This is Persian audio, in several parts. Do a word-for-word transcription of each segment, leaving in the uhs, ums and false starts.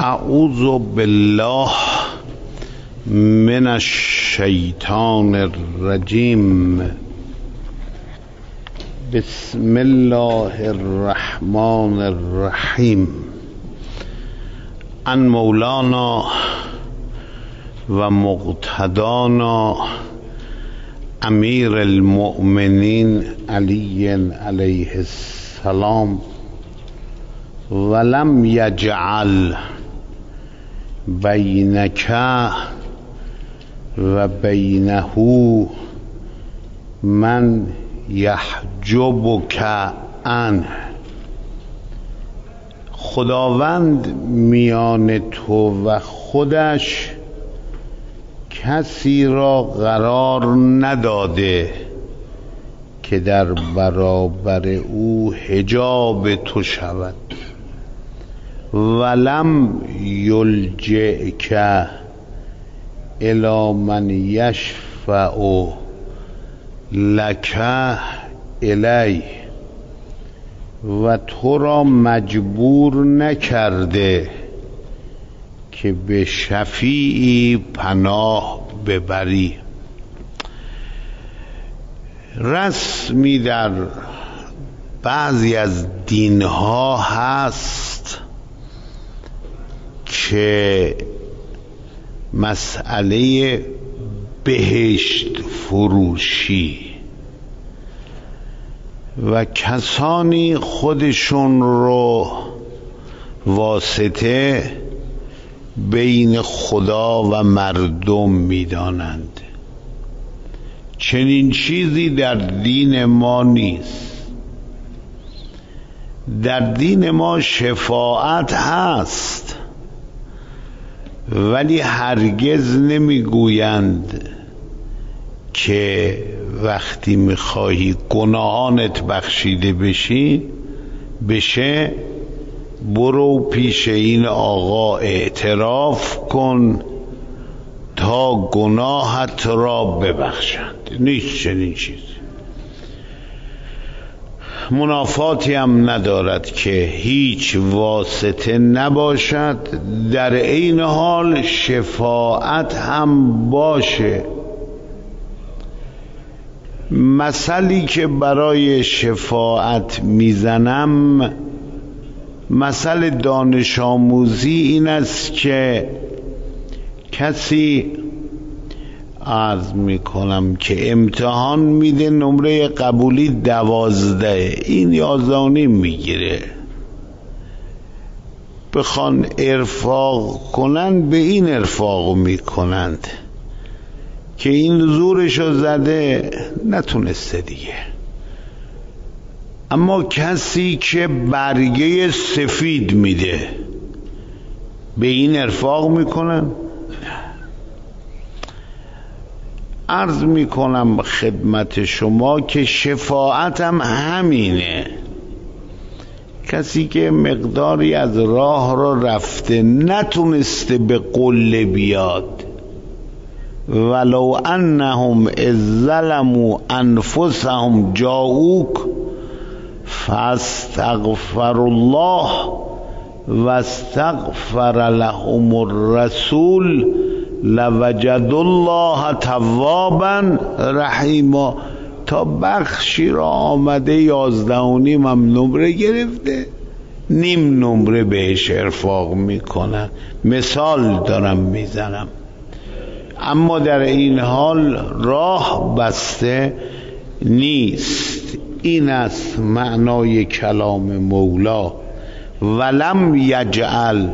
اعوذ بالله من الشیطان الرجیم. بسم الله الرحمن الرحیم. ان مولانا و مقتدانا امیر المؤمنین علی علیه السلام ولم یجعل بینک و بینه من یحجبک عنه. خداوند میان تو و خودش کسی را قرار نداده که در برابر او حجاب تو شود. ولم یلجئک الی من یشفع لک الی، و تو را مجبور نکرده که به شفیعی پناه ببری. رسمی در بعضی از دینها هست که مسئله بهشت فروشی و کسانی خودشون رو واسطه بین خدا و مردم میدانند. چنین چیزی در دین ما نیست. در دین ما شفاعت هست، ولی هرگز نمیگویند که وقتی میخواهی گناهانت بخشیده بشی بشه برو پیش این آقا اعتراف کن تا گناهت را ببخشند. نیست چنین چیزی. منافاتی هم ندارد که هیچ واسطه نباشد، در این حال شفاعت هم باشه. مثلی که برای شفاعت میزنم مثل دانش آموزی این است که کسی عرض میکنم که امتحان میده، نمره قبولی دوازده، این یازدانی میگیره. بخوان ارفاق کنن به این ارفاق میکنند که این زورشو زده نتونسته دیگه. اما کسی که برگه سفید میده به این ارفاق میکنن. عرض میکنم خدمت شما که شفاعت هم همینه. کسی که مقداری از راه را رفته نتونسته به قله بیاد، ولو انهم اذ ظلموا انفسهم جاءوک فاستغفر الله واستغفر لهم الرسول لوجد الله توابا رحیما. تا بخشی را آمده یازده و نیم هم نمره گرفته، نیم نمره بهش ارفاق میکنن. مثال دارم میزنم، اما در این حال راه بسته نیست. این است معنای کلام مولا. ولم یجعل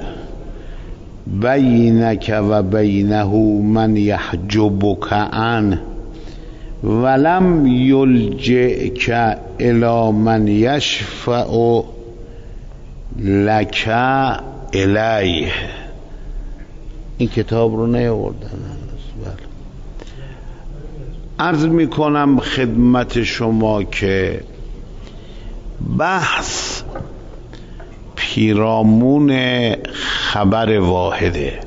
بینک و بینه من یحجبک عنه ولم یلجئک الی من یشفع لک الیه. این کتاب رو نیاوردن. عرض میکنم خدمت شما که بحث پیرامون خبر واحده.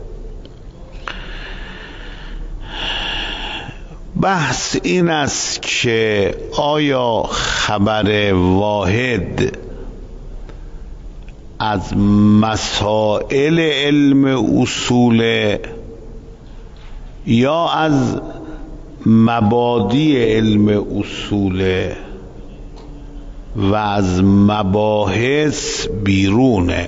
بحث این است که آیا خبر واحد از مسائل علم اصول یا از مبادی علم اصول و از مباحث بیرونه.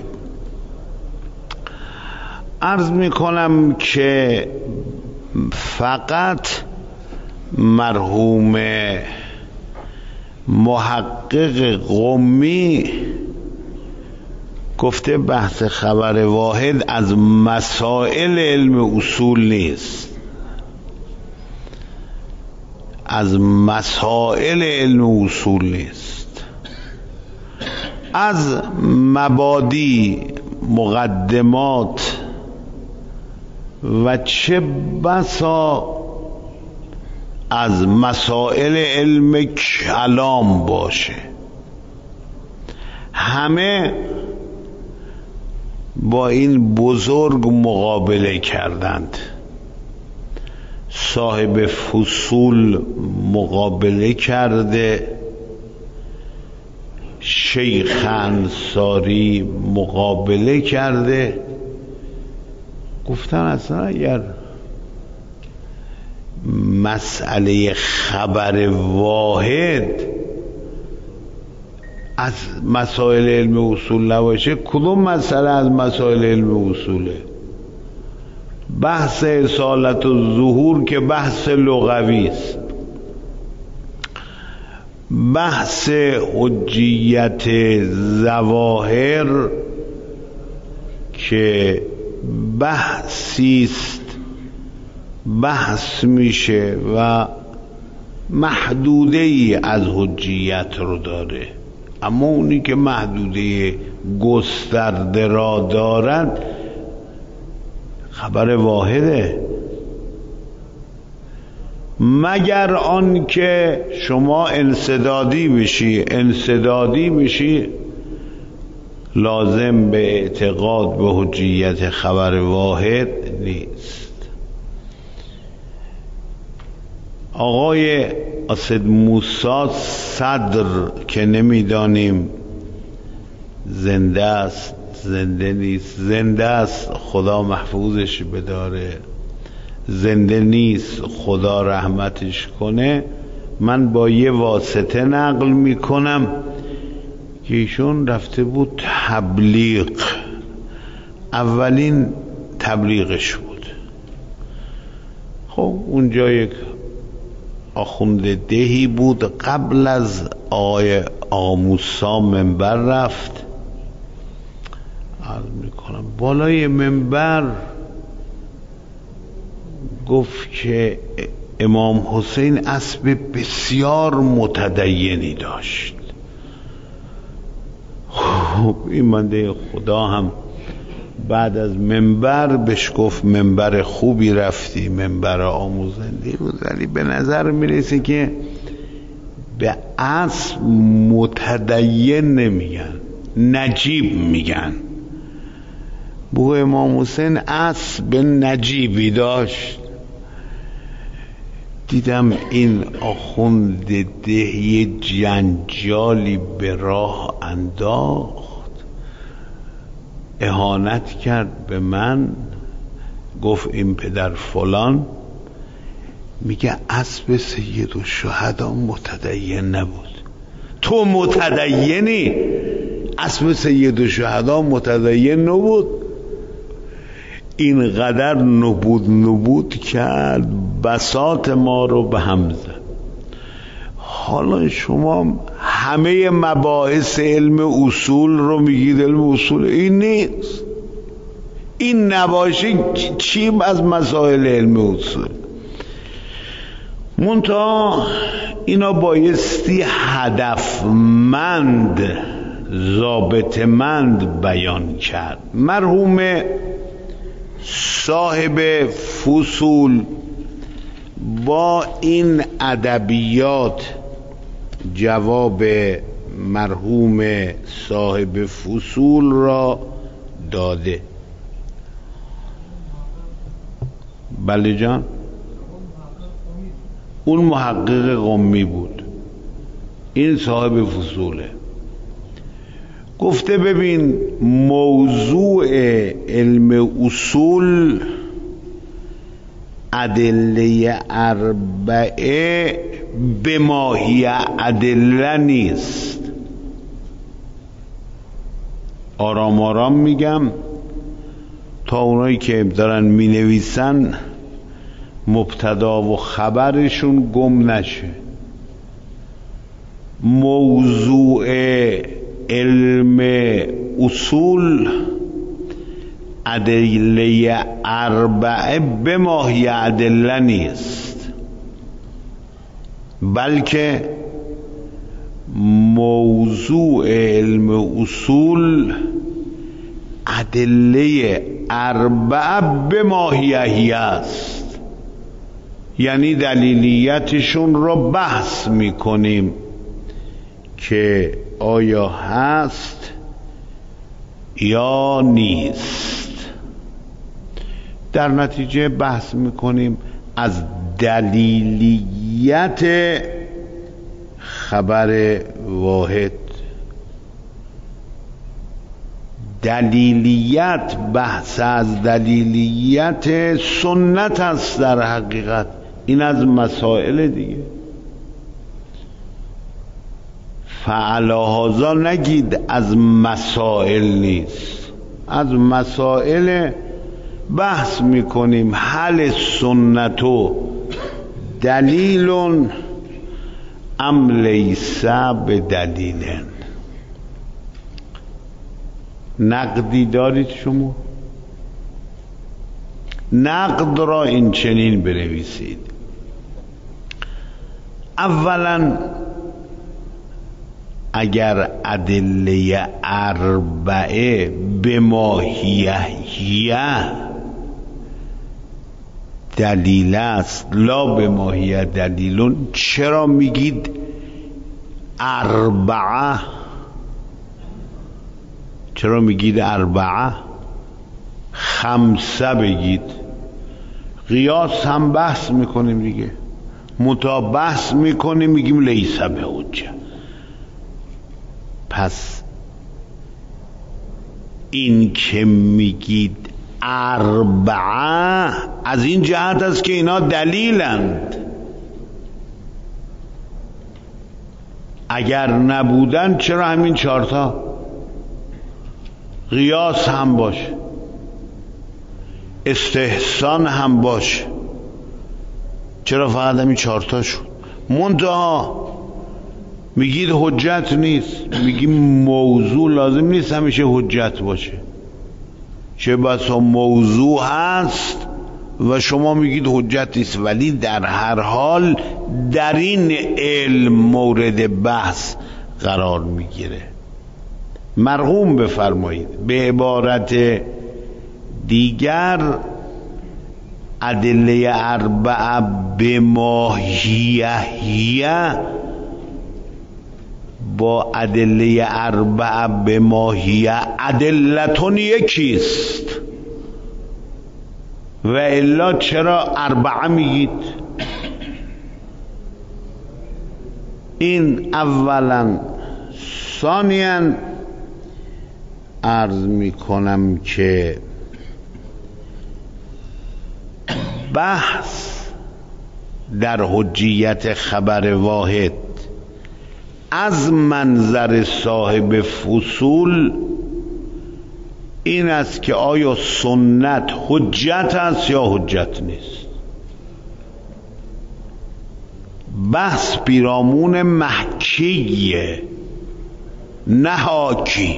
عرض میکنم که فقط مرحوم محقق قمی گفته بحث خبر واحد از مسائل علم اصول نیست، از مسائل علم اصول نیست، از مبادی، مقدمات و چه بسا از مسائل علم کلام باشه، همه با این بزرگ مقابله کردند. صاحب فصول مقابله کرده، شیخ انصاری مقابله کرده، گفتن اصلا اگر مسئله خبر واحد از مسائل علم اصول نباشه، کدوم مسئله از مسائل علم اصوله؟ بحث اصالت و ظهور که بحث لغوی است، بحث حجیت ظواهر که بحثی است بحث میشه و محدوده ای از حجیت رو داره، اما اونی که محدوده گسترده را دارد خبر واحده، مگر آن که شما انسدادی بشی. انسدادی بشی لازم به اعتقاد به حجیت خبر واحد نیست. آقای اسد موسی صدر که نمیدانیم زنده است زنده نیست، زنده است خدا محفوظش بداره، زنده نیست خدا رحمتش کنه. من با یه واسطه نقل میکنم که ایشون رفته بود تبلیغ، اولین تبلیغش بود. خب اونجا یک آخوند دهی بود، قبل از آقای آقا موسی منبر رفت. عرض میکنم بالای منبر گفت که امام حسین اسب بسیار متدینی داشت. خب این بنده خدا هم بعد از منبر بهش گفت منبر خوبی رفتی، منبر آموزنده بود، ولی به نظر میرسه که به اسب متدین نمیگن، نجیب میگن. بو امام حسین اسب نجیبی داشت. دیدم این آخوند ده جنجالی به راه انداخت، اهانت کرد به من، گفت این پدر فلان میگه اسب سید الشهدا متدین نبود. تو متدینی؟ اسب سید الشهدا متدین نبود. اینقدر نبود نبود کرد، بساط ما رو به هم زد. حالا شما همه مباحث علم اصول رو میگید علم اصول، این نیست. این نباشه چی از مسائل علم اصول؟ منتها اینا بایستی هدفمند، ضابطمند بیان کرد. مرحوم صاحب فصول با این ادبیات جواب مرحوم صاحب فصول را داده. بله جان، اون محقق قمی بود، این صاحب فصوله. گفته ببین موضوع علم اصول ادله اربعه به ماهی ادله نیست. آرام آرام میگم تا اونایی که دارن می نویسن مبتدا و خبرشون گم نشه. موضوع علم اصول ادله اربعه به ماهی ادله نیست، بلکه موضوع علم اصول ادله اربعه به ماهیهی است، یعنی دلیلیتشون رو بحث میکنیم که آیا هست یا نیست. در نتیجه بحث میکنیم از دلیلیت خبر واحد. دلیلیت، بحث از دلیلیت سنت است در حقیقت. این از مسائل دیگه. فعلا نگید از مسائل نیست، از مسائل بحث میکنیم. هل سنتو دلیل ام لیس بدلیل. نقدی دارید شما؟ نقد را این چنین بنویسید. اولا اگر ادله اربعه به ماهیه دلیل است لا به ماهیه دلیلون، چرا میگید اربعه؟ چرا میگید اربعه؟ خمسه بگید. قیاس هم بحث میکنیم دیگه، متا بحث میکنیم میگیم لیس به حجه. پس این که میگید اربعه از این جهت است که اینا دلیلند. اگر نبودن چرا همین چهارتا؟ قیاس هم باشه، استحسان هم باشه، چرا فقط همین چهارتا شد؟ منتها میگید حجت نیست. میگیم موضوع لازم نیست همیشه حجت باشه، چه بسا موضوع هست و شما میگید حجت نیست، ولی در هر حال در این علم مورد بحث قرار میگیره. مرحوم بفرمایید. به عبارت دیگر ادله اربعه به ماهیه با ادله اربعه به ماهیه ادلتون یکیست، و الا چرا اربعه میگید؟ این اولا. ثانیاً عرض میکنم که بحث در حجیت خبر واحد از منظر صاحب فصول این است که آیا سنت حجت است یا حجت نیست. بحث پیرامون محکیه، نه حاکی.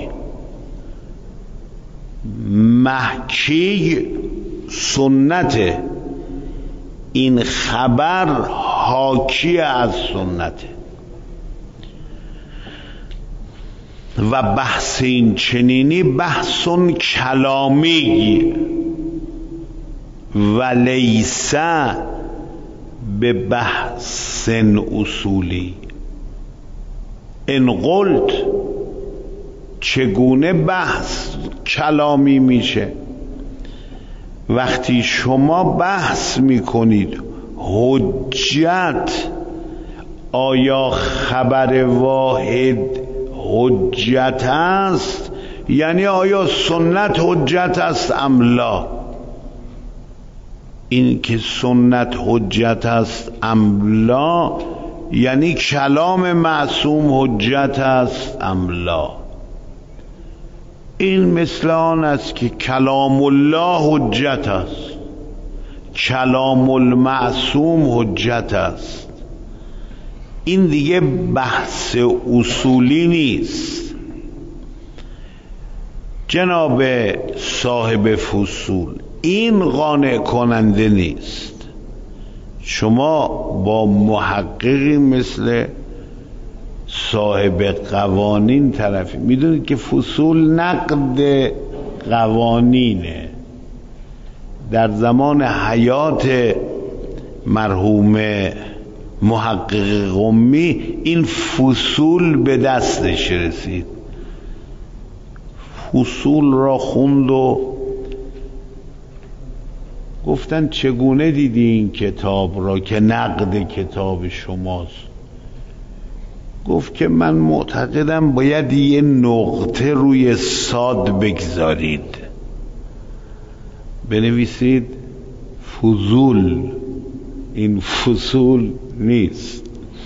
محکی سنته، این خبر حاکی از سنته. و بحث این چنینی بحث کلامی و لیس به بحث اصولی. ان قلت چگونه بحث کلامی میشه؟ وقتی شما بحث میکنید حجت، آیا خبر واحد حجت است یعنی آیا سنت حجت است ام لا. این که سنت حجت است ام لا یعنی کلام معصوم حجت است ام لا. این مثل آن است که کلام الله حجت است، کلام المعصوم حجت است. این دیگه بحث اصولی نیست. جناب صاحب فصول، این قانع کننده نیست. شما با محققی مثل صاحب قوانین طرفی، میدونید که فصول نقد قوانینه. در زمان حیات مرحوم محقق قمی این فصول به دستش رسید، فصول را خوند و گفتن چگونه دیدی این کتاب را که نقد کتاب شماست؟ گفت که من معتقدم باید یه نقطه روی صاد بگذارید، بنویسید فضول، این فصول نیست.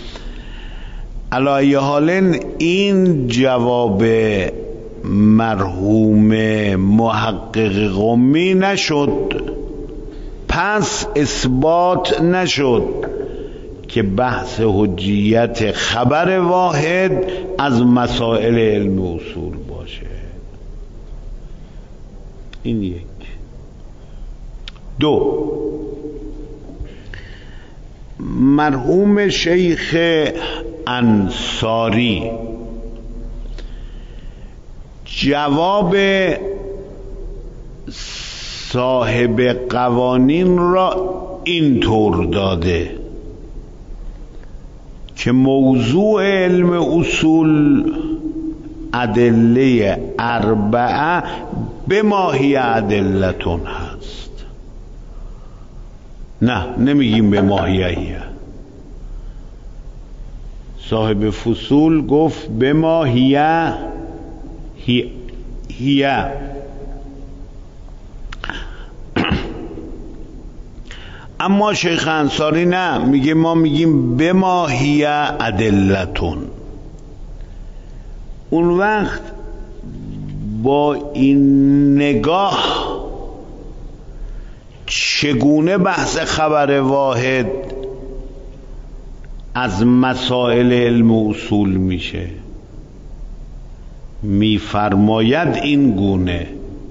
علی حال این جواب مرحوم محقق قمی نشد، پس اثبات نشد که بحث حجیت خبر واحد از مسائل علم اصول باشه. این یک. دو، مرحوم شیخ انصاری جواب صاحب قوانین را اینطور داده که موضوع علم اصول ادله اربعه به ماهی ادلتون هست. نه، نمیگیم به ماهیه. صاحب فصول گفت به ماهیه هیه. اما شیخ انصاری نه، میگه ما میگیم به ماهیه ادلتون. اون وقت با این نگاه چگونه بحث خبر واحد از مسائل علم و اصول میشه؟ میفرماید این گونه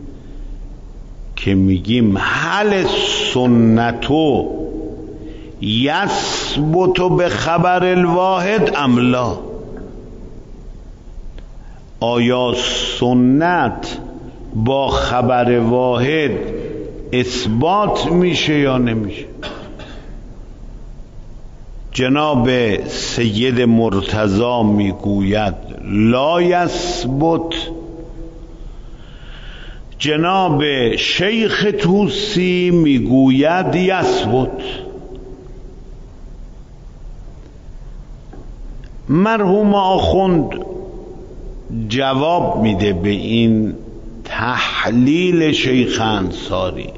که میگیم هل سنتو یثبت به خبر الواحد ام لا. آیا سنت با خبر واحد اثبات میشه یا نمیشه؟ جناب سید مرتضی میگوید لا یثبت، جناب شیخ طوسی میگوید یثبت. مرحوم آخوند جواب میده به این تحلیل شیخ انصاری.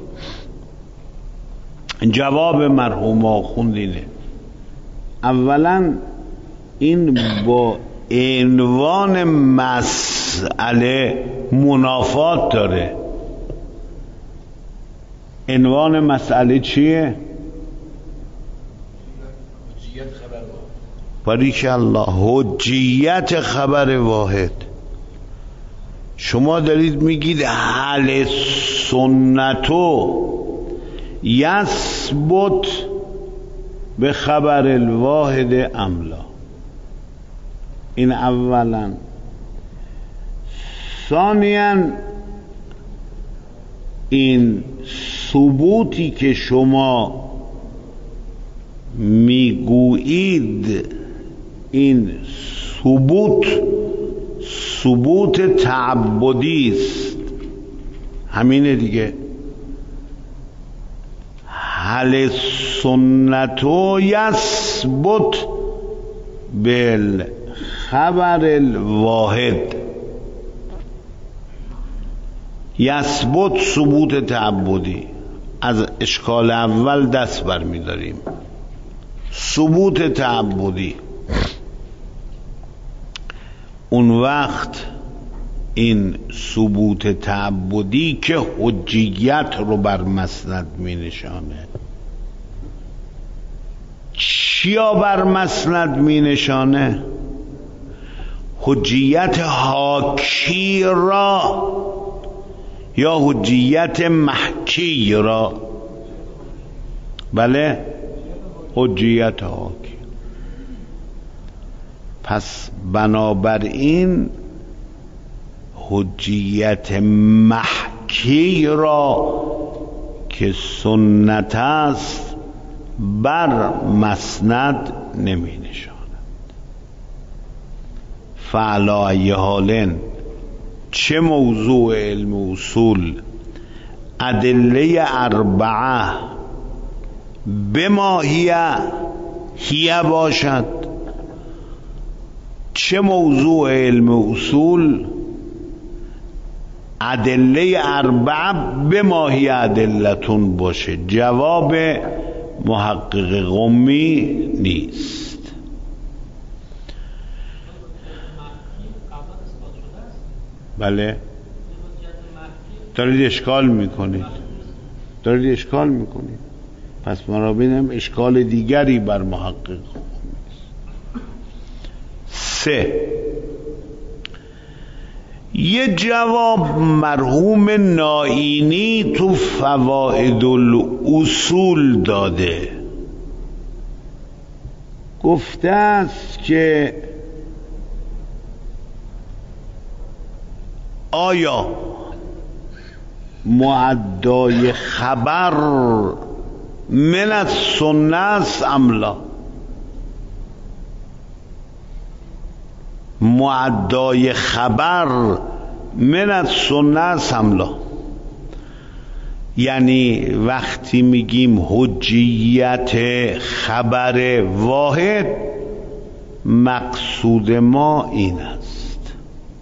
جواب مرحوم آخوند اینه: اولا این با عنوان مسئله منافات داره. عنوان مسئله چیه؟ باریک الله، حجیت خبر واحد. شما دارید میگید هل سنتو یثبت به خبر الواحد ام لا. این اولا. ثانیاً این ثبوتی که شما میگویید، این ثبوت ثبوت تعبدی است. همینه دیگه. هل سنتو یثبت بال خبر الواحد یثبت ثبوت تعبدی. از اشکال اول دست برمی داریم. ثبوت تعبدی، اون وقت این ثبوت تعبدی که حجیت رو بر مسند می نشانه. چیا بر مسند می نشانه؟ حجیت حاکی را یا حجیت محکی را؟ بله، حجیت حاکی. پس بنابراین حجیت محکی را که سنت است بر مسند نمی نشاند. فعلا ای حالن چه موضوع علم اصول ادله اربعه بما هیه هیه باشد، چه موضوع علم اصول ادله اربعه بما هیه ادلتون باشه. جواب محقق قمی نیست. بله، دارید اشکال میکنید دارید اشکال میکنید پس ما را بینم اشکال دیگری بر محقق قمی است. سه، یه جواب مرحوم نائینی تو فوائد الاصول داده. گفته است که آیا معدای خبر من السنه است ام لا؟ معدای خبر من السنه است ام لا؟ یعنی وقتی میگیم حجیت خبر واحد، مقصود ما این است.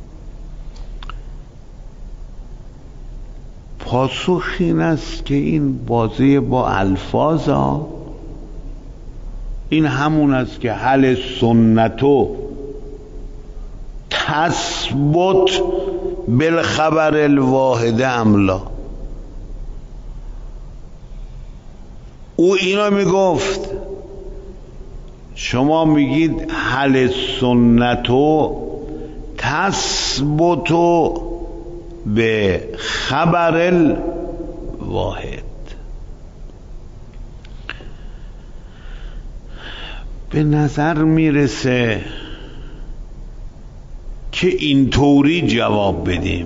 پاسخ این است که این بازی با الفاظ ها، این همون است که هل سنتو تثبت بالخبر الواحد ام لا. او اینا میگفت، شما میگید هل سنتو تثبتو به خبر الواحد. به نظر میرسه که اینطوری جواب بدیم،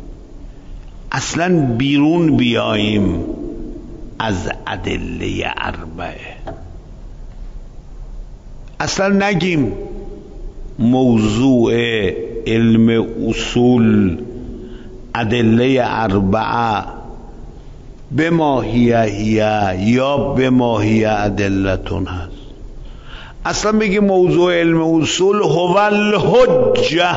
اصلا بیرون بیاییم از ادله اربعه، اصلا نگیم موضوع علم اصول ادله اربعه به ماهیه هیه یا به ماهیه ادلتون هست. اصلا بگیم موضوع علم اصول هو الحجه.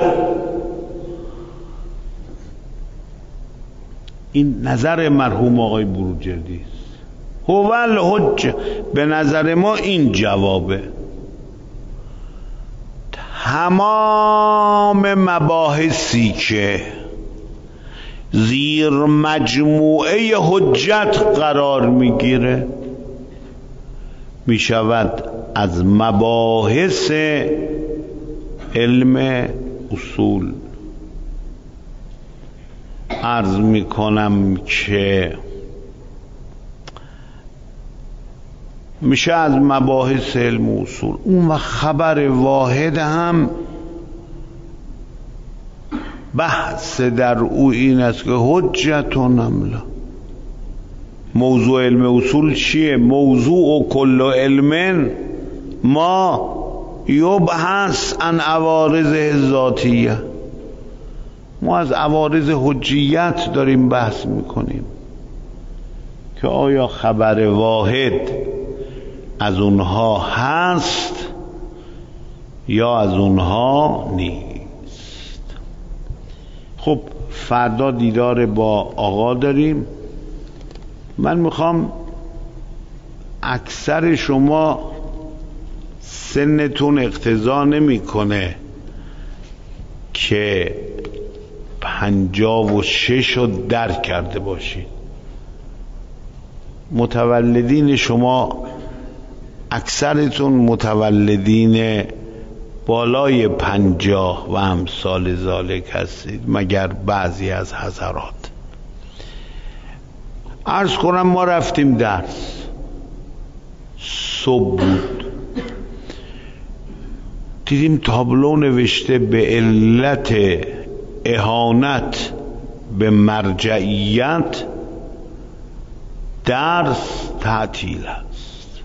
این نظر مرحوم آقای بروجردی است. هو الحجه، به نظر ما این جوابه. تمام مباحثی که زیر مجموعه حجت قرار میگیره میشود از مباحث علم اصول. عرض میکنم که میشه از مباحث علم اصول. اون و خبر واحد هم بحث در او این است که حجتون املا. موضوع علم اصول چیه؟ موضوع و کل علم ما یبحث عن عوارض ذاتیه. ما از عوارض حجیت داریم بحث میکنیم که آیا خبر واحد از اونها هست یا از اونها نیست. خب فردا دیدار با آقا داریم. من میخوام اکثر شما سنتون اقتضا نمیکنه که پنجاه و شش رو درک کرده باشید. متولدین شما اکثرتون متولدین بالای پنجاه و امثال ذالک هستید، مگر بعضی از حضرات. عرض کنم ما رفتیم درس، صبح بود، دیدیم تابلو نوشته به علت اهانت به مرجعیت درس تعطیل است.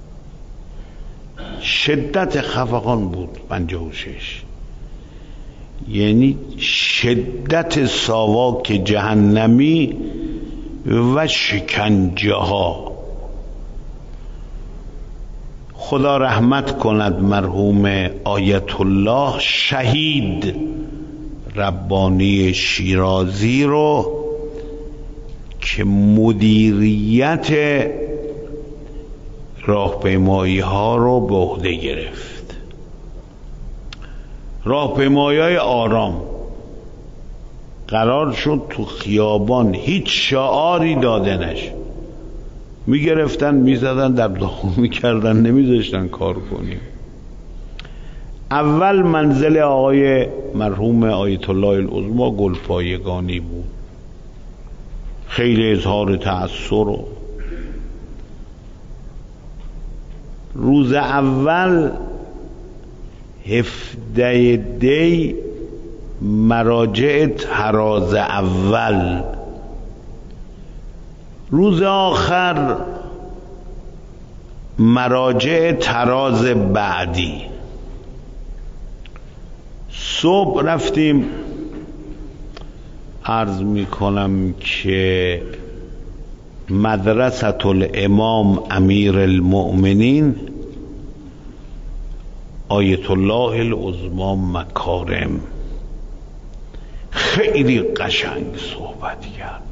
شدت خفقان بود پنجاه و شش، یعنی شدت ساواک جهنمی و شکنجه ها. خدا رحمت کند مرحوم آیت الله شهید ربانی شیرازی رو که مدیریت راهپیمایی ها رو به عهده گرفت. راهپیمایی های آرام قرار شد تو خیابان، هیچ شعاری داده نشه، میگرفتن میزدن در داخل میکردن، نمیذاشتن کار کنیم. اول منزل آقای مرحوم آیت الله العظمی گلپایگانی بود، خیلی اظهار تأثر و روز اول هفده دی مراجع تراز اول، روز آخر مراجع تراز بعدی. صبح رفتیم، عرض می کنم که مدرسة الامام امیر المؤمنین آیت الله العظمی مکارم خیلی قشنگ صحبت کرد.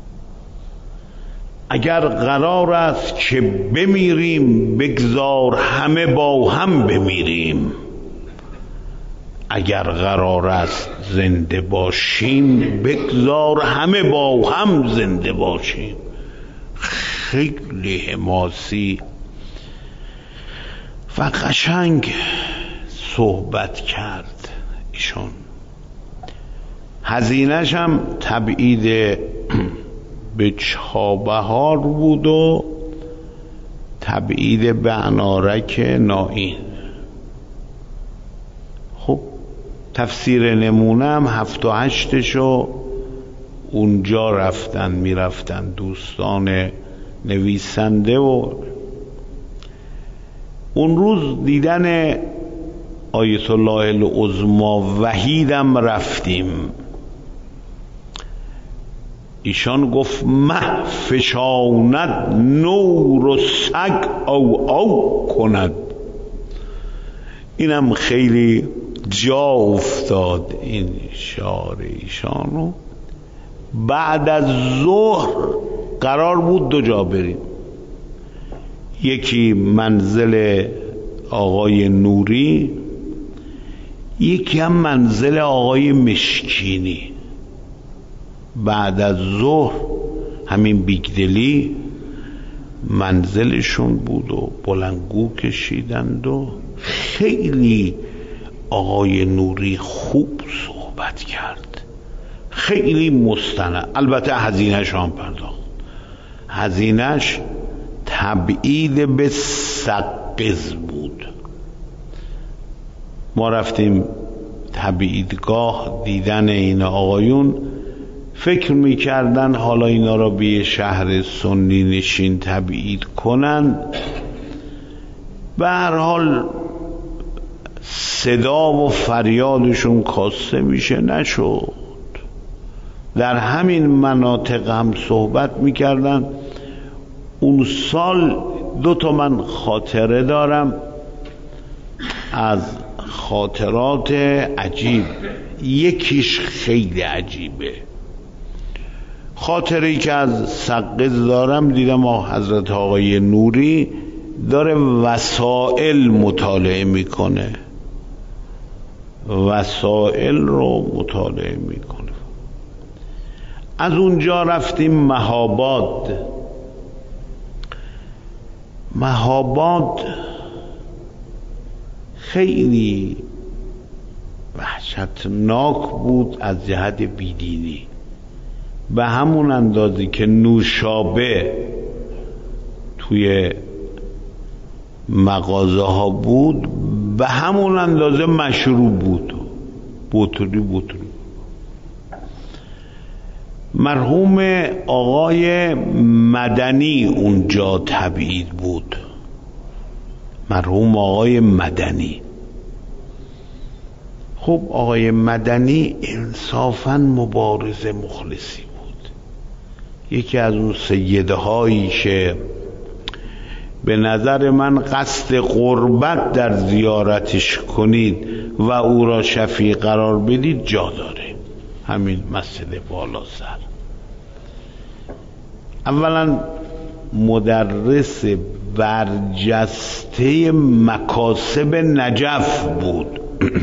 اگر قرار است که بمیریم بگذار همه با هم بمیریم، اگر قرار است زنده باشیم بگذار همه با هم زنده باشیم. خیلی حماسی و قشنگ صحبت کرد ایشون. هزینه‌ش هم تبعید به چابهار بود و تبعید به انارک نائین. خب تفسیر نمونه هم هفت و هشتشو اونجا رفتن میرفتن دوستان نویسنده. و اون روز دیدن آیت الله العظمی وحیدم رفتیم. ایشان گفت مه فشاند نور و سگ او او کند. اینم خیلی جا افتاد این شعار ایشانو. بعد از ظهر قرار بود دو جا بریم، یکی منزل آقای نوری، یکی هم منزل آقای مشکینی. بعد از ظهر همین بیگدلی منزلشون بود و بلندگو کشیدند و خیلی آقای نوری خوب صحبت کرد، خیلی مستند. البته هزینه‌اش هم پرداخت، هزینه‌اش تبعید به سقز بود. ما رفتیم تبعیدگاه دیدن این آقایون، فکر میکردن حالا اینا را به یه شهر سنی نشین تبعید کنن. به هر حال صدا و فریادشون کاسته میشه، نشد. در همین مناطق هم صحبت میکردن. اون سال دو تا من خاطره دارم از خاطرات عجیب. یکیش خیلی عجیبه. خاطری که از سقز دارم، دیدم حضرت آقای نوری داره وسائل مطالعه میکنه، وسائل رو مطالعه میکنه. از اونجا رفتیم مهاباد. مهاباد خیلی وحشتناک بود از جهت بیدینی، به همون اندازه که نوشابه توی مغازه ها بود، به همون اندازه مشروب بود، بطری بطری. مرحوم آقای مدنی اونجا تبعید بود، مرحوم آقای مدنی. خب آقای مدنی انصافاً مبارز مخلصی بود، یکی از اون سیده هایی که به نظر من قصد قربت در زیارتش کنید و او را شفیع قرار بدید جا داره، همین مسجد بالا سر. اولا مدرس برجسته مکاسب نجف بود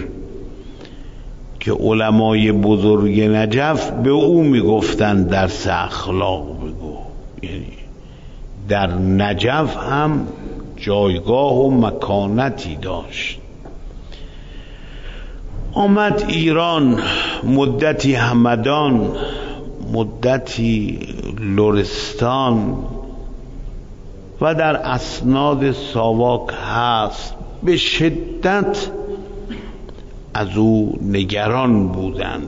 که علمای بزرگ نجف به او میگفتن درس اخلاق بگو. یعنی در نجف هم جایگاه و مکانتی داشت. آمد ایران، مدتی همدان، مدتی لرستان و در اسناد ساواک هست. به شدت از او نگران بودند.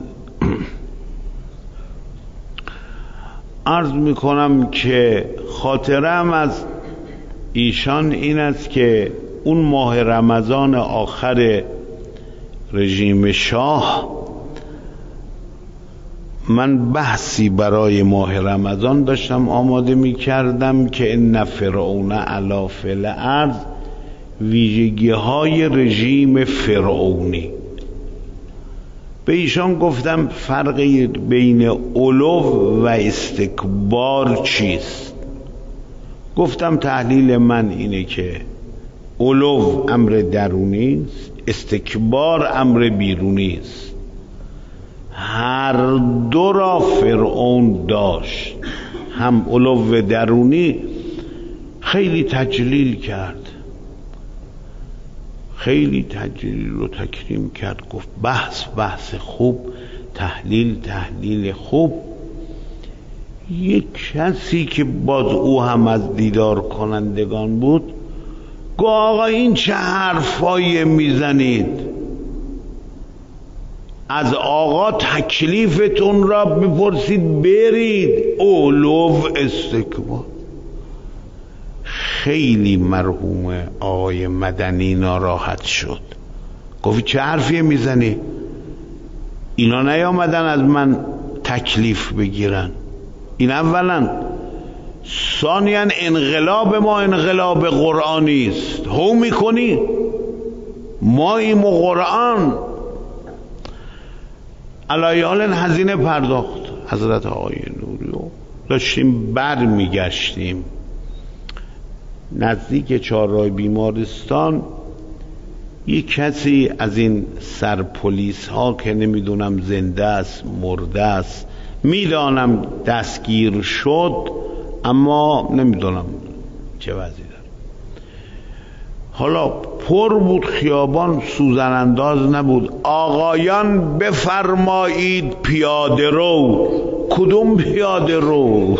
عرض میکنم که خاطرم از ایشان این است که اون ماه رمضان آخر رژیم شاه، من بحثی برای ماه رمضان داشتم آماده می کردم که ان فرعون علی فی الارض، ویژگی های رژیم فرعونی. به ایشان گفتم فرق بین علو و استکبار چیست. گفتم تحلیل من اینه که علو امر درونی است، استکبار امر بیرونی است. هر دو را فرعون داشت. هم علو درونی خیلی تجلیل کرد، خیلی تجلیل رو تکریم کرد، گفت بحث بحث خوب، تحلیل تحلیل خوب. یک کسی که باز او هم از دیدار کنندگان بود گفت آقا این چه حرفایی میزنید؟ از آقا تکلیفتون را بپرسید برید. علو استکبار. خیلی مرحوم آقای مدنی ناراحت شد، گفت چه حرفی میزنی؟ اینا نیامدن از من تکلیف بگیرن. این اولا. ثانیاً انقلاب ما انقلاب قرآنی است. هو میکنی ما این قرآن علایال هزینه پرداخت. حضرت آقای نوری رو داشتیم بر میگشتیم نزدیک چهارراه بیمارستان، یک کسی از این سرپولیس ها که نمیدونم زنده است مرده است، میدانم دستگیر شد اما نمیدونم چه وضعی داره. حالا پر بود خیابان، سوزن انداز نبود. آقایان بفرمایید پیاده رو. کدوم پیاده رو؟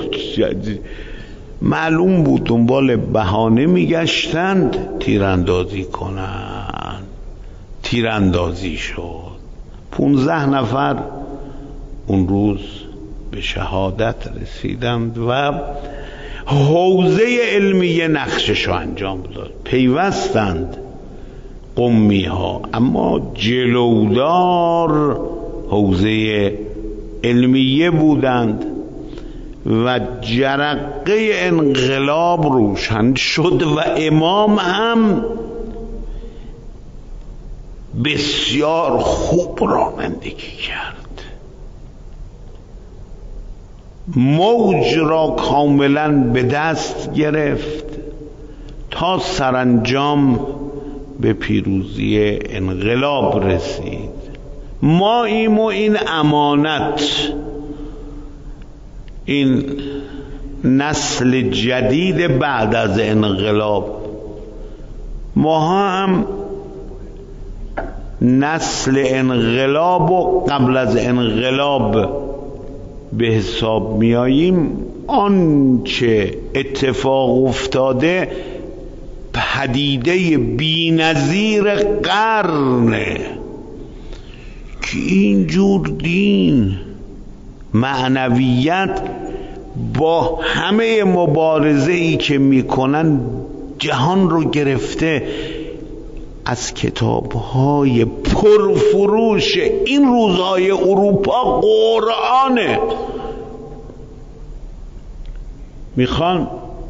معلوم بود دنبال بهانه میگشتند تیراندازی کنند. تیراندازی شد. پونزده نفر اون روز به شهادت رسیدند و حوزه علمیه نقششو انجام داد. پیوستند قمی ها، اما جلودار حوزه علمیه بودند و جرقه انقلاب روشن شد و امام هم بسیار خوب رانندگی کرد، موج را کاملا به دست گرفت تا سرانجام به پیروزی انقلاب رسید. ما ایم و این امانت، این نسل جدید بعد از انقلاب، ما هم نسل انقلاب و قبل از انقلاب به حساب میاییم. آنچه اتفاق افتاده پدیده بی‌نظیر قرنه که اینجور دین، معنویت با همه مبارزه ای که میکنن جهان رو گرفته. از کتاب‌های پرفروش این روزهای اروپا قرآنه. میخوان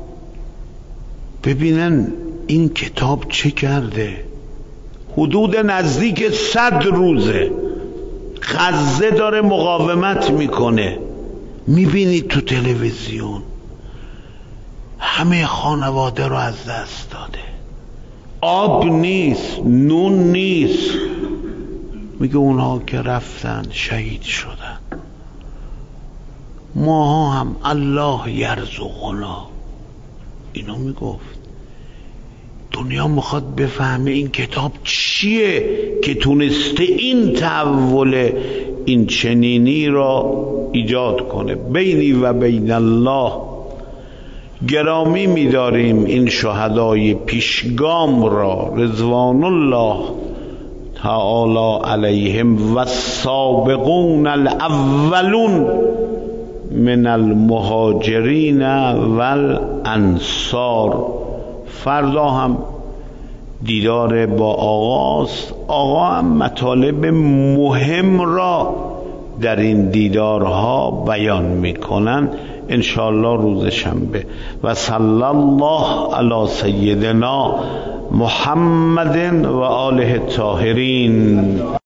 ببینن این کتاب چه کرده. حدود نزدیک صد روزه غزه داره مقاومت میکنه. میبینید تو تلویزیون همه خانواده رو از دست داده، آب نیست، نون نیست. میگه اونها که رفتن شهید شدن، ما هم الله یرزقنا. اینو میگفت. دنیا میخواد بفهمه این کتاب چیه که تونسته این تحول این چنینی را ایجاد کنه. بینی و بین الله گرامی می‌داریم این شهدای پیشگام را رضوان الله تعالی علیهم و السابقون الاولون من المهاجرین والانصار. فردا هم دیدار با آقاست. آقا هم مطالب مهم را در این دیدارها بیان میکنن انشاءالله روز شنبه. و صلی الله علی سیدنا محمد و آله الطاهرین.